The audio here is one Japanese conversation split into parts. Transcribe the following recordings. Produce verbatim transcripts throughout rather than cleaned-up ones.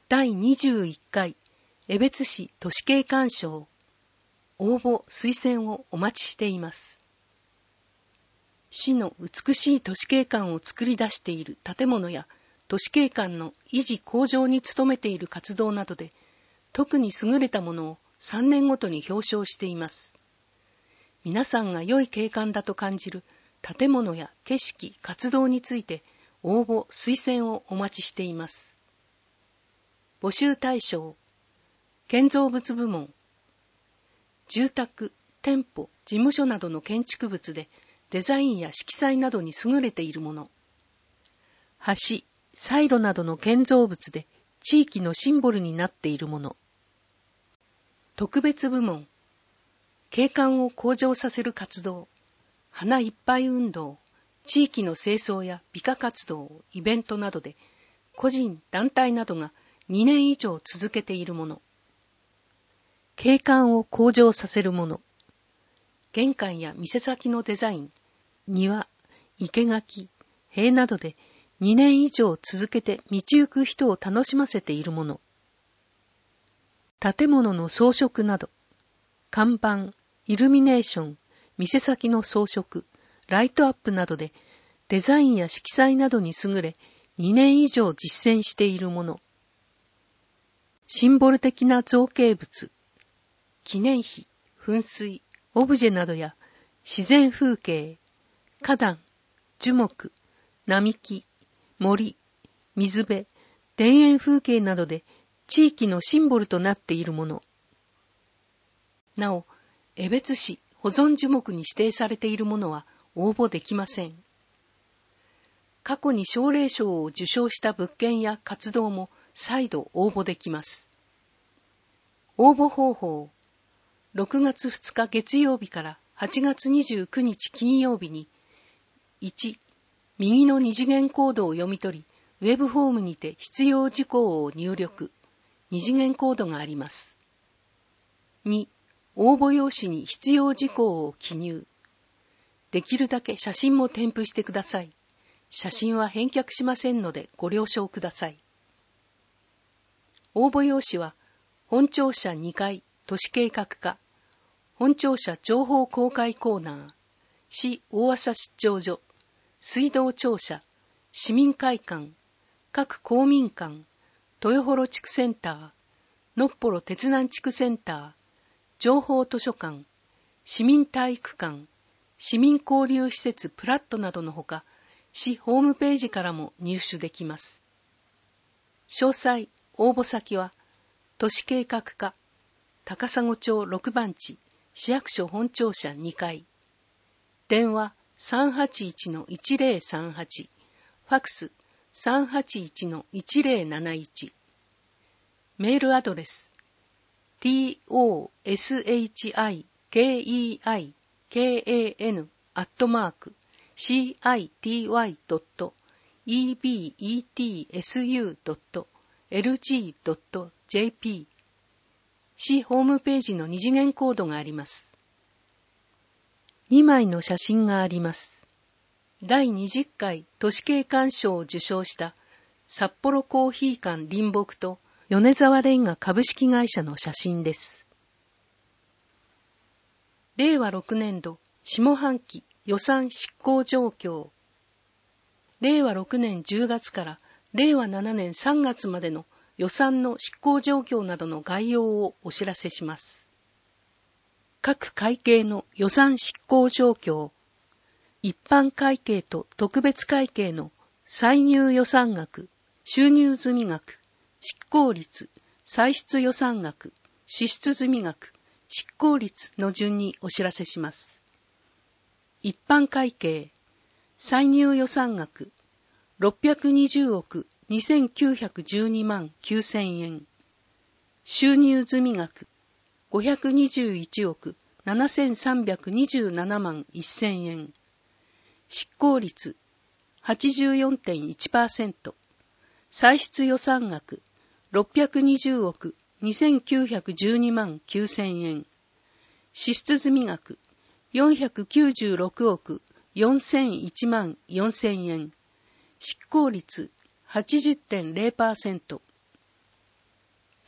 だいにじゅういっかい江別市都市景観賞応募推薦をお待ちしています。市の美しい都市景観を作り出している建物や都市景観の維持向上に努めている活動などで特に優れたものをさんねんごとに表彰しています。皆さんが良い景観だと感じる建物や景色、活動について応募、推薦をお待ちしています。募集対象、建造物部門、住宅、店舗、事務所などの建築物でデザインや色彩などに優れているもの、橋、サイロなどの建造物で地域のシンボルになっているもの、特別部門、景観を向上させる活動、花いっぱい運動、地域の清掃や美化活動、イベントなどで個人、団体などがにねん以上続けているもの、景観を向上させるもの、玄関や店先のデザイン、庭、生垣、塀などでにねん以上続けて道行く人を楽しませているもの、建物の装飾など、看板、イルミネーション、店先の装飾、ライトアップなどでデザインや色彩などに優れにねん以上実践しているもの、シンボル的な造形物、記念碑、噴水、オブジェなどや自然風景、花壇、樹木、並木、森、水辺、田園風景などで地域のシンボルとなっているもの。なお、江別市保存樹木に指定されているものは応募できません。過去に奨励賞を受賞した物件や活動も再度応募できます。応募方法、ろくがつふつか月曜日からはちがつにじゅうくにち金曜日に、いち、右の二次元コードを読み取り、ウェブフォームにて必要事項を入力、二次元コードがあります。に、応募用紙に必要事項を記入。できるだけ写真も添付してください。写真は返却しませんのでご了承ください。応募用紙は、本庁舎にかい都市計画課、本庁舎情報公開コーナー、市大浅出張所、水道庁舎、市民会館、各公民館、豊幌地区センター、のっぽろ鉄南地区センター、情報図書館、市民体育館、市民交流施設プラットなどのほか、市ホームページからも入手できます。詳細、応募先は、都市計画課、高砂町ろくばんち、市役所本庁舎にかい。電話 さんはちいちのいちぜろさんはち、ファクス さんはちいちのいちぜろなないち。メールアドレス トシケイアイケーエヌ アットマーク シーアイティーワイ ドット イービーイーティーエスユー ドット エルジー ドット ジェーピー 市ホームページの二次元コードがあります。にまいの写真があります。だいにじゅっかい都市景観賞を受賞した札幌コーヒー館林木と米沢レンガ株式会社の写真です。れいわろくねんど下半期予算執行状況。れいわろくねんじゅうがつかられいわななねんさんがつまでの予算の執行状況などの概要をお知らせします。各会計の予算執行状況。一般会計と特別会計の歳入予算額、収入済み額、執行率、歳出予算額、支出済み額、執行率の順にお知らせします。一般会計、歳入予算額、ろっぴゃくにじゅうおくにせんきゅうひゃくじゅうにまんきゅうせんえん。収入済み額、ごひゃくにじゅういちおくななせんさんびゃくにじゅうななまんせんえん。執行率、はちじゅうよんてんいちパーセント。歳出予算額、ろっぴゃくにじゅうおくにせんきゅうひゃくじゅうにまんきゅうせんえん。支出済み額、よんひゃくきゅうじゅうろくおくよんせんいちまんよんせんえん。執行率 はちじゅってんれいパーセント。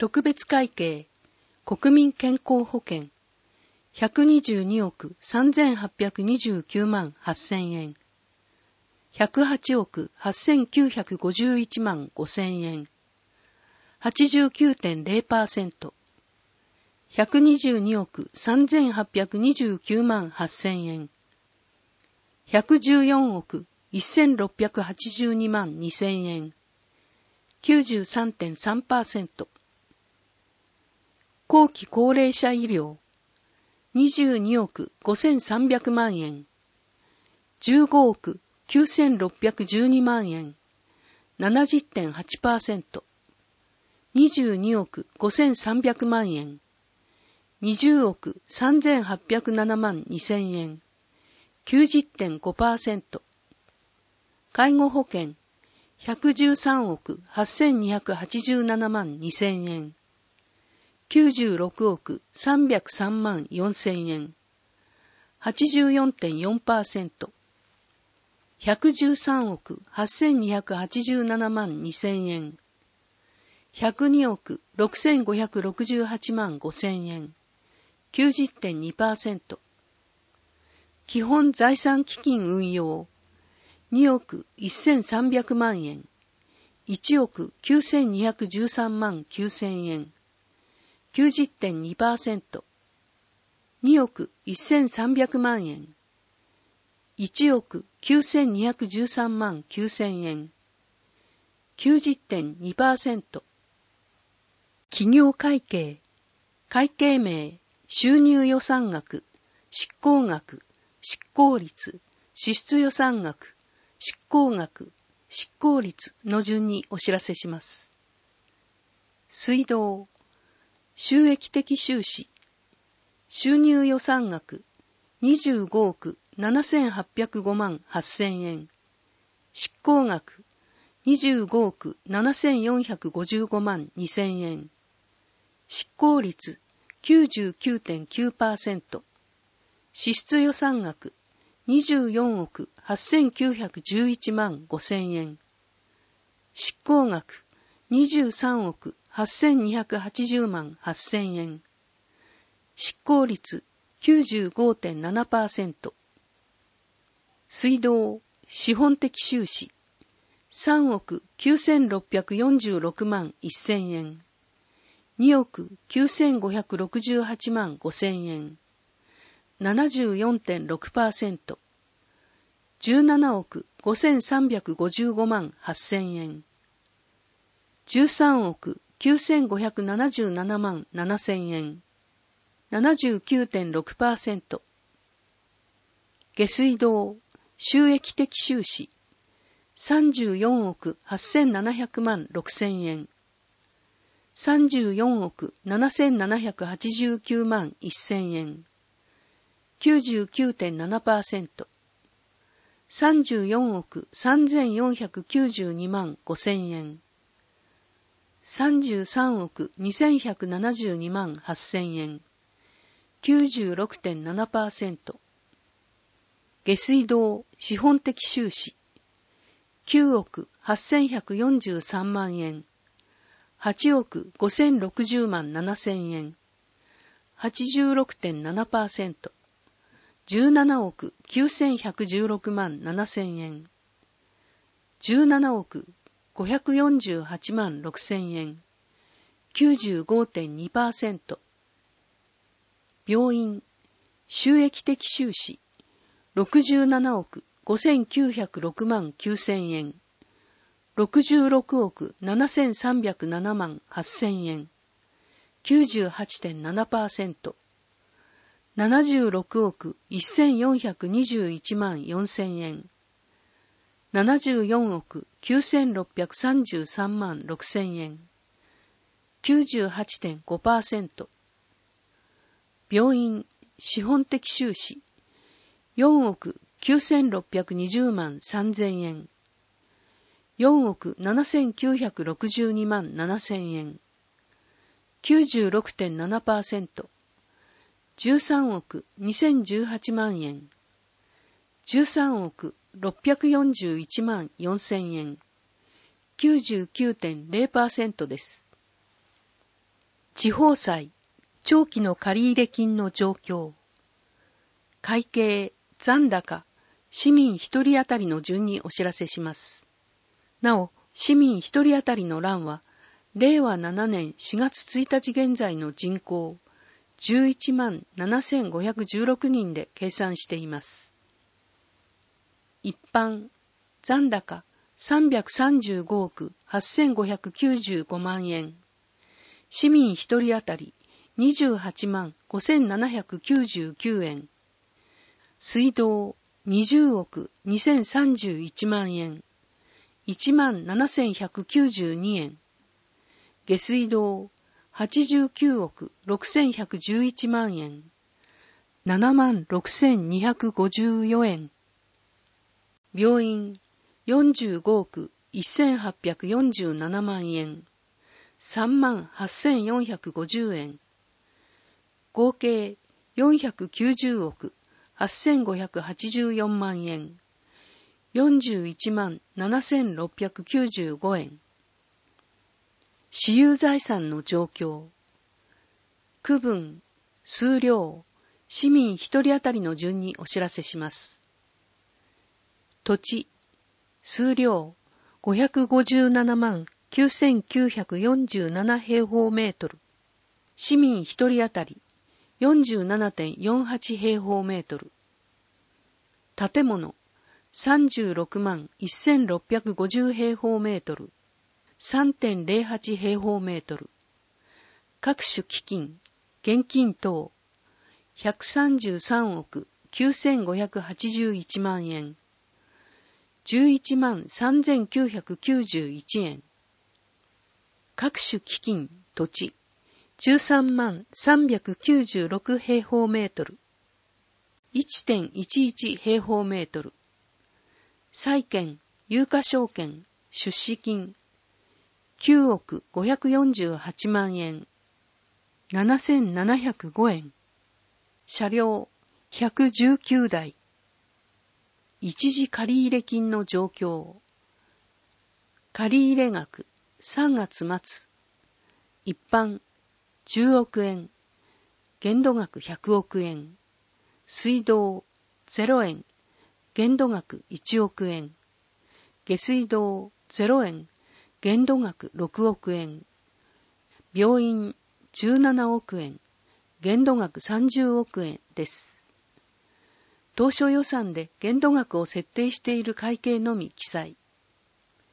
特別会計、国民健康保険、ひゃくにじゅうにおくさんぜんはっぴゃくにじゅうきゅうまんはっせんえん、ひゃくはちおくはっせんきゅうひゃくごじゅういちまんごせんえん、はちじゅうきゅうてんゼロパーセント、ひゃくにじゅうにおくさんぜんはっぴゃくにじゅうきゅうまんはっせんえん、ひゃくじゅうよんおくせんろっぴゃくはちじゅうにまんにせんえん、きゅうじゅうさんてんさんパーセント、後期高齢者医療、にじゅうにおくごせんさんびゃくまんえん、じゅうごおくきゅうせんろっぴゃくじゅうにまんえん、ななじゅってんはちパーセント、にじゅうにおくごせんさんびゃくまんえん、にじゅうおくさんぜんはっぴゃくななまんにせんえん、きゅうじゅってんごパーセント、介護保険、ひゃくじゅうさんおくはっせんにひゃくはちじゅうななまんにせんえん、きゅうじゅうろくおくさんびゃくさんまんよんせんえん、はちじゅうよんてんよんパーセント、ひゃくじゅうさんおくはっせんにひゃくはちじゅうななまんにせんえん、ひゃくにおくろくせんごひゃくろくじゅうはちまんごせんえん、きゅうじゅってんにパーセント、基本財産基金運用、におくせんさんびゃくまんえん、いちおくきゅうせんにひゃくじゅうさんまんきゅうせんえん、きゅうじゅってんにパーセント、におくせんさんびゃくまんえん、いちおくきゅうせんにひゃくじゅうさんまんきゅうせんえん、きゅうじゅってんにパーセント、企業会計、会計名、収入予算額、執行額、執行率、支出予算額、執行額、執行率の順にお知らせします。水道、収益的収支、収入予算額にじゅうごおくななせんはっぴゃくごまんはっせんえん、執行額にじゅうごおくななせんよんひゃくごじゅうごまんにせんえん、執行率 きゅうじゅうきゅうてんきゅうパーセント、支出予算額にじゅうよんおくはっせんきゅうひゃくじゅういちまんごせんえん、執行額にじゅうさんおくはっせんにひゃくはちじゅうまんはっせんえん、執行率 きゅうじゅうごてんななパーセント、水道、資本的収支さんおくきゅうせんろっぴゃくよんじゅうろくまんせんえん、におくきゅうせんごひゃくろくじゅうはちまんごせんえん、ななじゅうよんてんろくパーセント、じゅうななおくごせんさんびゃくごじゅうごまんはっせんえん、じゅうさんおくきゅうせんごひゃくななじゅうななまんななせんえん、ななじゅうきゅうてんろくパーセント、下水道、収益的収支、さんじゅうよんおくはっせんななひゃくまんろくせんえん、さんじゅうよんおくななせんななひゃくはちじゅうきゅうまんせんえん、きゅうじゅうきゅうてんななパーセント、さんじゅうよんおくさんぜんよんひゃくきゅうじゅうにまんごせんえん、さんじゅうさんおくにせんひゃくななじゅうにまんはっせんえん、きゅうじゅうろくてんななパーセント、下水道、資本的収支、きゅうおくはっせんひゃくよんじゅうさんまんえん、はちおくごせんろくじゅうまんななせんえん、はちじゅうろくてんななパーセント、じゅうななおくきゅうせんひゃくじゅうろくまんななせんえん、じゅうななおくごひゃくよんじゅうはちまんろくせんえん、きゅうじゅうごてんにパーセント、病院、収益的収支、ろくじゅうななおくごせんきゅうひゃくろくまんきゅうせんえん、ろくじゅうろくおくななせんさんびゃくななまんはっせんえん、きゅうじゅうはちてんななパーセント、ななじゅうろくおくせんよんひゃくにじゅういちまんよんせんえん、ななじゅうよんおくきゅうせんろっぴゃくさんじゅうさんまんろくせんえん、きゅうじゅうはちてんごパーセント、病院、資本的収支、よんおくきゅうせんろっぴゃくにじゅうまんさんぜんえん、よんおくななせんきゅうひゃくろくじゅうにまんななせんえん、きゅうじゅうろくてんななパーセント、じゅうさんおくにせんじゅうはちまんえん、じゅうさんおくろっぴゃくよんじゅういちまんよんせんえん、きゅうじゅうきゅうてんゼロパーセント です。 地方債、長期の借入金の状況。会計、残高、市民一人当たりの順にお知らせします。なお、市民一人当たりの欄は、れいわななねんしがつついたち現在の人口、じゅういちまんななせんごひゃくじゅうろくにんで計算しています。一般、残高、さんびゃくさんじゅうごおくはっせんごひゃくきゅうじゅうごまんえん。市民一人当たり、にじゅうはちまんごせんななひゃくきゅうじゅうきゅうえん。水道、にじゅうおくにせんさんじゅういちまんえん。いちまんななせんひゃくきゅうじゅうにえん。下水道、はちじゅうきゅうおくろくせんひゃくじゅういちまんえん。ななまんろくせんにひゃくごじゅうよえん。病院、よんじゅうごおくせんはっぴゃくよんじゅうななまんえん。さんまんはっせんよんひゃくごじゅうえん。合計よんひゃくきゅうじゅうおくはっせんごひゃくはちじゅうよんまんえん。よんじゅういちまんななせんろっぴゃくきゅうじゅうごえん。私有財産の状況。区分、数量、市民一人当たりの順にお知らせします。土地、数量、ごひゃくごじゅうななまんきゅうせんきゅうひゃくよんじゅうななへいほうメートル。市民一人当たり、よんじゅうななてんよんはちへいほうメートル。建物、さんじゅうろくまんせんろっぴゃくごじゅうへいほうメートル。さんてんぜろはちへいほうメートル。各種基金、現金等、ひゃくさんじゅうさんおくきゅうせんごひゃくはちじゅういちまんえん。じゅういちまんさんぜんきゅうひゃくきゅうじゅういちえん。各種基金、土地、じゅうさんまんさんびゃくきゅうじゅうろくへいほうメートル。いってんいちいちへいほうメートル。債券、有価証券、出資金、きゅうおくごひゃくよんじゅうはちまんえん。ななせんななひゃくごえん。車両、ひゃくじゅうきゅうだい。一時借入金の状況。借入額、さんがつまつ。一般、じゅうおくえん。限度額ひゃくおくえん。水道、ゼロえん。限度額いちおくえん。下水道、ゼロえん。限度額ろくおくえん。病院、じゅうななおくえん。限度額さんじゅうおくえんです。当初予算で限度額を設定している会計のみ記載。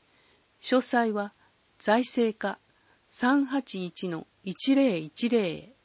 詳細は財政課 さんはちいちのいちぜろいちぜろ